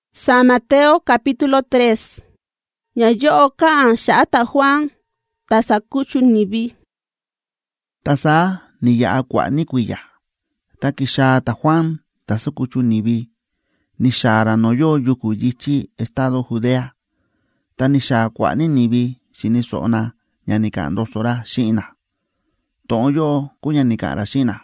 San Mateo capítulo 3. Ñayo kaan shata Juan tasakuchu nibi. Tasa ni ya kwa ni kuya. Takisha ta Juan tasakuchu nibi. Ni shara no yo yuku yichi estado Judea. Tanisha kwa ni nibi sinisona ñanika ndosora shina. Toyo kuñanika rashina.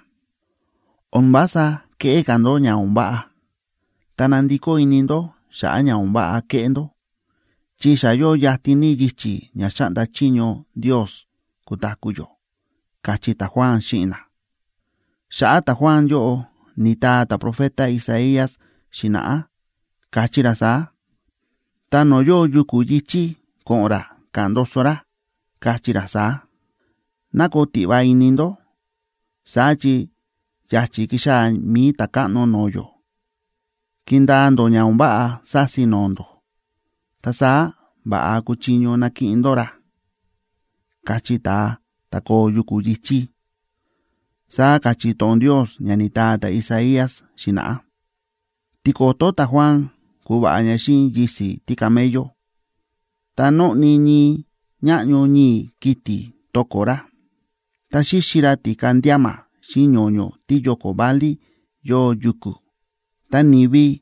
Onbasa ke kando ñaumba. Tanandiko inindo sha ñaumba kendo. Chisha yo yatini yichi ñashanda chiño Dios kutakuyo. Kachita Juan shina. Shaata Juan yo nita ta profeta Isaías shina. Kachirasa. Tano yo yuku yichi kora kandosora. Kachirasa. Nako tiba inindo. Sachi yachi kisha mi takano noyo. Kindando ñaumba sasi nondo. Tasa ba kuchiño na kindora. Kachita tako yuku yichi. Sa kachiton Dios ñanita ta Isaías shina. Tikoto ta Juan kuba ñashin yisi tikameyo. Tano ni ñaño ni kiti tokora. Tashishira tikandiama shiñoño tiyoko bali yo yuku. Tanibi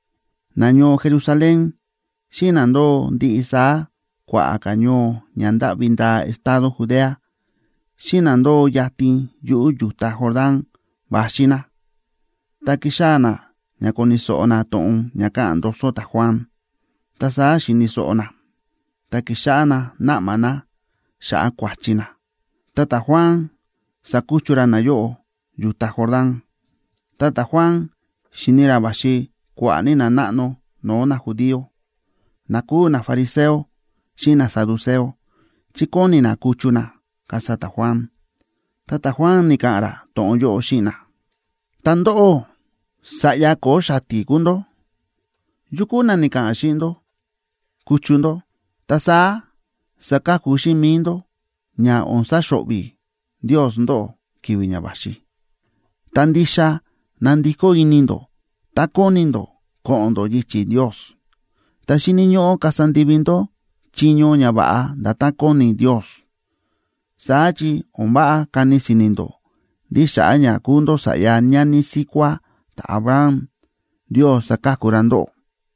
naño Jerusalén shinando di isa kwa akanyo ñanda binda estado Judea shinando yatin yu yuta Jordán bashina. Takishana ñakonisona ton ñakando sota Juan. Tasa shinisona. Takishana namana sha kwachina. Tata Juan sakuchura na yo yuta Jordán. Tata Juan shinira bashi kwani na nano no na judío. Naku na fariseo shina saduceo. Chikoni na kuchuna kasata Juan. Tata Juan nikara ton yo shina. Tando saya ko shati kundo. Yukuna nikara shindo. Kuchundo. Tasa saka kushimindo. Nya onsa shobi Dios ndo kiwiña bashi. Tandisha nandiko inindo. Takonindo kondo yichi Dios. Tashiniño kasandibindo chiño ñabaa datakoni Dios. Sachi omba kanisinindo. Disha aña kundo saya ñani sikwa ta Abraham. Dios sakakurando.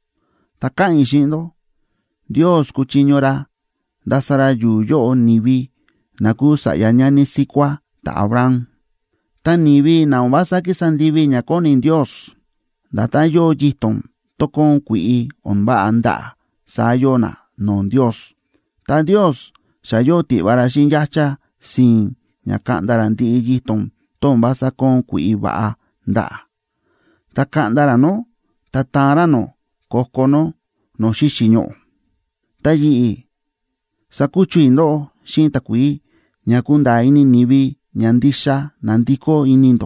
Taka ishindo. Dios kuchiñora dasara yuyo nibi. Naku saya ñani sikwa ta Abraham. Ta nibi na ombasa kisandibi ñakoni Dios. Data yo jiton tokon kui onba anda sayona non Dios. Ta Dios shayo ti barashin yacha sin ñakandarandi jiton tombasa kon kui ba da. Ta kandara no, ta tara no, kokono no shishiño. Ta yi sakuchu indo shin takui ñakunda ini nibi ñandisha nandiko inindo.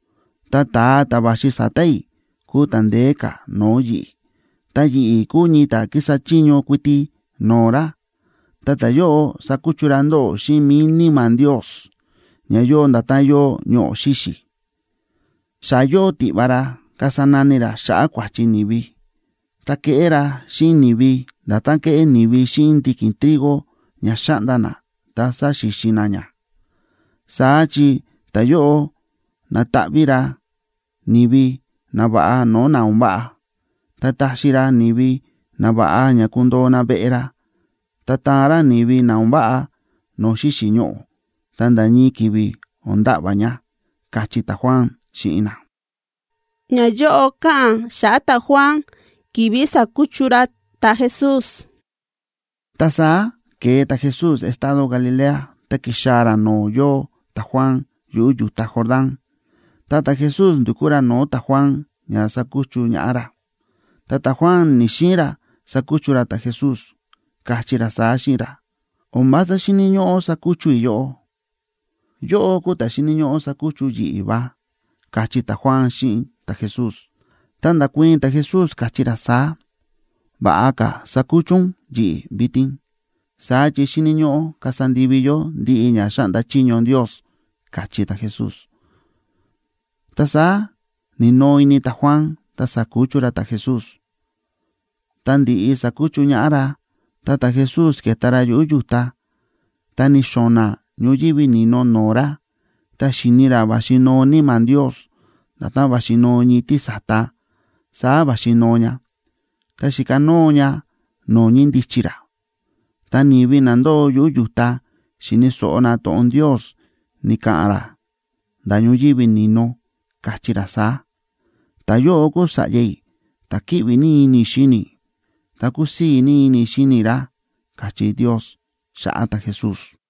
Ta bashi satai kutandeka no yi. Ta yi kuñita kisachiño kwiti nora. Tata yo sakuchurando shimi niman Dios. Ñayo ndatayo ño shishi. Shayo tibara kasananira sha kwachi nibi. Ta keera shin nibi datan ke nibi shin tikin trigo ñashandana tasa shishinaña. Sachi tayo natabira nibi nabaa no naumbaa. Tatashira nibi nabaa ñakundo na beera. Tatara nibi naumbaa no shishiño. Tandañi kibi ondabaña. Kachita Juan shiina. Ñayo kaan shata Juan kibi sakuchura ta Jesús. Tasa que ta Jesús estado Galilea takishara no yo ta Juan yuyu ta Jordán. Tata Jesús ndukura no ta Juan ña sakuchu ñara. Tata Juan nishira sakuchura ta Jesús. Kachira sa shira. Ombasa shiniño sakuchu yo. Yo kuta shiniño sakuchu yi iba. Kachita Juan shin ta Jesús. Tanda cuenta Jesús kachira sa. Baaka sakuchun yi bitin. Sa chi shiniño kasandibillo di iña shanda chiño Dios. Kachita Jesús. Tasa ni no inita Juan tasa kuchura ta Jesús. Tandi isa kuchuñara, tata Jesús que tara yuyuta, tani shona ñuyibi nino nora, ta shinira bashino ni man Dios, tata bashino ni tisata, sa bashinoña, ta shikanoña no ñindichira. Tani binando yuyuta, shinisona ton Dios, ni kaara, da ñuyibi nino, kachira sa, ta yo oku sayei, ta kibi ni shini, ta kusi ni shinira, kachi Dios, shaata Jesús.